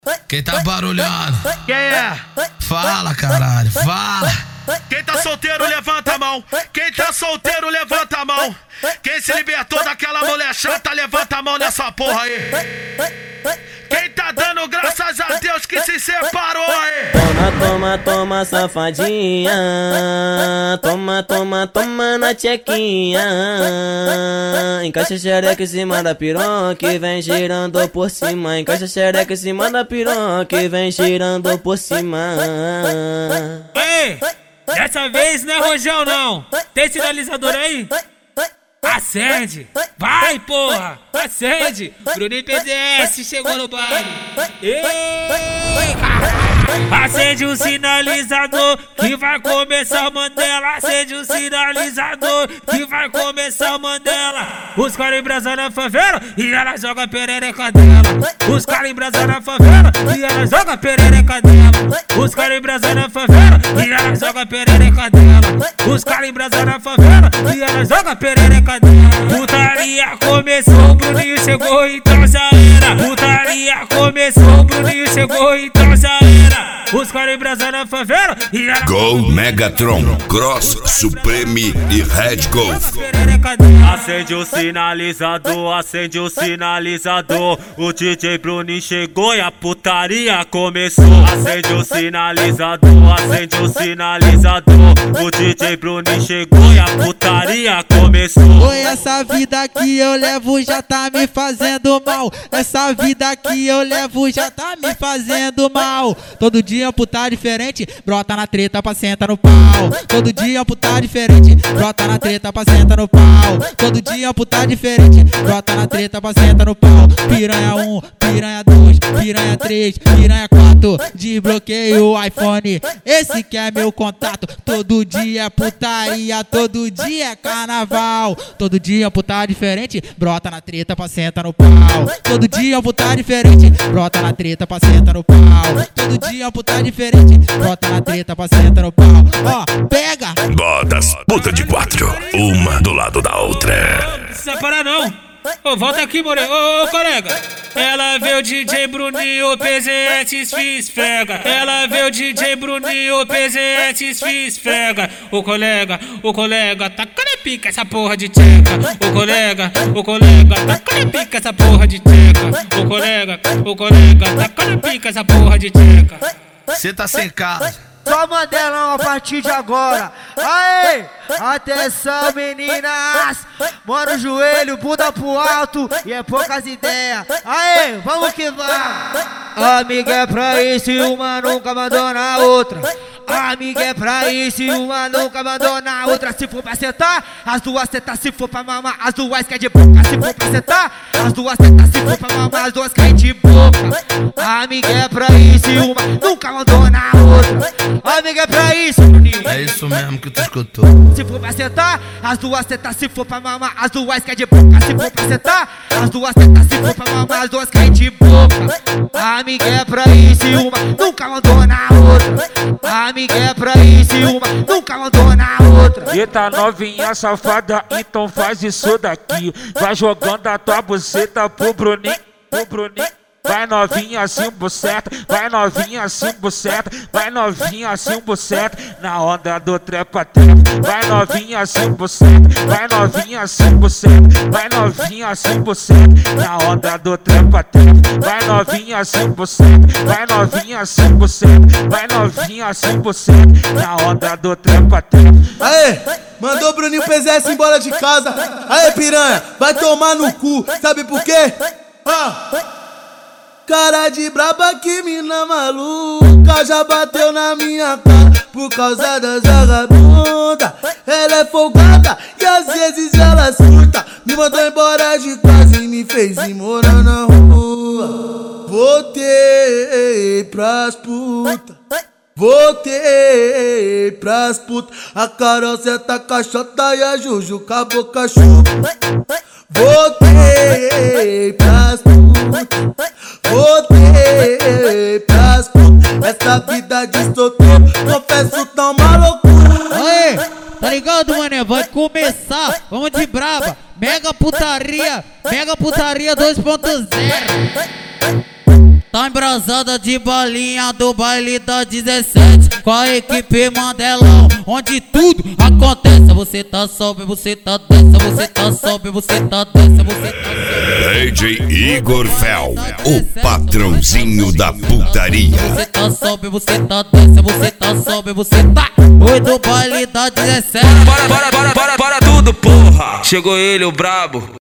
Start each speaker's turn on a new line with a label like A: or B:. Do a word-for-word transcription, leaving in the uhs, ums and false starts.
A: Quem tá barulhando?
B: Quem é?
A: Fala, caralho, fala.
B: Quem tá solteiro, levanta a mão. Quem tá solteiro, levanta a mão. Quem se libertou daquela mulher chata, levanta a mão nessa porra aí. Quem tá dando graças a Deus que se separou aí.
C: Toma, toma, toma, safadinha. Toma, toma, toma na tchequinha. Encaixa xereca em cima da piroca e vem girando por cima. Encaixa xereca em cima da piroca e vem girando por cima.
D: Ei, dessa vez não é rojão não. Tem sinalizador aí? Acende! Vai, porra! Acende! Bruninho P D S chegou no baile! Ei, acende o sinalizador que vai começar o Mandela. Acende o sinalizador que vai começar o Mandela. Os caras embrasam na favela e ela joga perereca dela. Os caras embrasam na favela e ela joga perereca dela. Os caras embrasam na favela e ela joga perereca dela. Os caras embrasam na favela e ela joga perereca dela. Putaria começou, o Bruninho chegou, então já era. Putaria começou, o Bruninho chegou, então já era. Os caras embrasam na favela e ela
E: Gol Megatron, Cross, Supreme e Red Golf.
D: Acende o sinalizador, acende o sinalizador. O D J Bruninho chegou e a putaria começou. Acende o sinalizador, acende o sinalizador. O D J Bruninho chegou e a putaria começou.
F: Oi, essa vida que eu levo já tá me fazendo mal. Essa vida que eu levo já tá me fazendo mal. Todo dia um puta diferente, brota na treta pra sentar no pau. Todo dia um puta diferente, brota na treta pra sentar no pau. Todo dia um puta diferente, brota na treta pra sentar no pau. Piranha um, piranha dois, piranha três, piranha quatro, desbloqueio o iPhone. Esse que é meu contato. Todo dia é putaria, todo dia é carnaval. Todo dia um puta diferente, brota na treta pra sentar no pau. Todo dia um puta diferente, brota na treta pra sentar no pau. Todo dia um puta diferente, brota na treta pra sentar no pau. Ó, pega!
E: Botas, puta de quatro, uma do lado da outra.
D: Não precisa parar não. Ô, volta aqui, more. Ô, ô, colega. Ela vê o D J Bruninho, P Z S se esfrega. Ela vê o D J Bruninho, P Z S se esfrega. Ô, colega, ô, colega, taca na pica essa porra de tcheca. Ô, colega, ô, colega, taca na pica essa porra de tcheca. Ô, colega, ô, colega, taca na pica essa porra de tcheca.
A: Cê tá sem casa.
G: Só Mandelão a partir de agora. Aê! Atenção, meninas! Mora o joelho, bunda pro alto e é poucas ideias. Aê, vamos que vamos! Amiga é pra isso e uma nunca mandou na outra. Amiga é pra isso e uma nunca mandou na outra. Se for pra sentar, as duas tetas. Se for pra mamar, as duas quer de boca. Se for pra sentar, as duas tetas. Se for pra mamar, as duas quer de boca. Amiga é pra isso e uma nunca mandou na outra. Amiga é pra isso, Bruninho.
A: É isso mesmo que tu escutou.
G: Se for pra sentar, as duas tetas. Se for pra mamar, as duas quer de boca. Se for pra sentar, as duas tetas. Se for pra mamar, as duas quer de boca. Amiga é pra isso e uma nunca mandou na outra. Amiga é pra isso e uma nunca mandou na outra.
D: Eita novinha safada, então faz isso daqui. Vai jogando a tua buceta pro Bruninho, pro Bruninho. Vai novinha assim buceta, vai novinha assim buceta, vai novinha assim buceta, na onda do trepa trepa. Vai novinha assim buceta, vai novinha assim buceta, vai novinha assim buceta, na onda do trepa trepa. Vai novinha assim buceta, vai novinha assim buceta, vai novinha assim buceta, na onda do trepa trepa.
H: Aê, mandou o Bruninho P Z S embora de casa. Aê, piranha, vai tomar no cu, sabe por quê? Ah. Cara de braba que mina maluca, já bateu na minha cara por causa das vagabunda. Ela é folgada e às vezes ela surta. Me mandou embora de casa e me fez ir morar na rua. Voltei pras putas, voltei pras putas. A Carol senta caixota e a Juju com a boca chupa. Voltei pras putas, voltei pras putas. Essa vida de solteiro, confesso, tão uma loucura.
F: Aê, tá ligado, mané? Vai começar, vamos de braba. Mega putaria, mega putaria dois ponto zero. Tá embrasada de balinha do baile da dezessete, com a equipe Mandelão, onde tudo acontece. Você tá sobe, você tá desce, você tá sobe, você tá desce, você tá sobe.
E: D J Igor Fel, o patrãozinho da putaria.
F: Você tá sobe, você tá desce, você tá sobe, você tá. Oi do baile da dezessete.
I: Bora, bora, bora, bora, bora tudo, porra. Chegou ele, o brabo.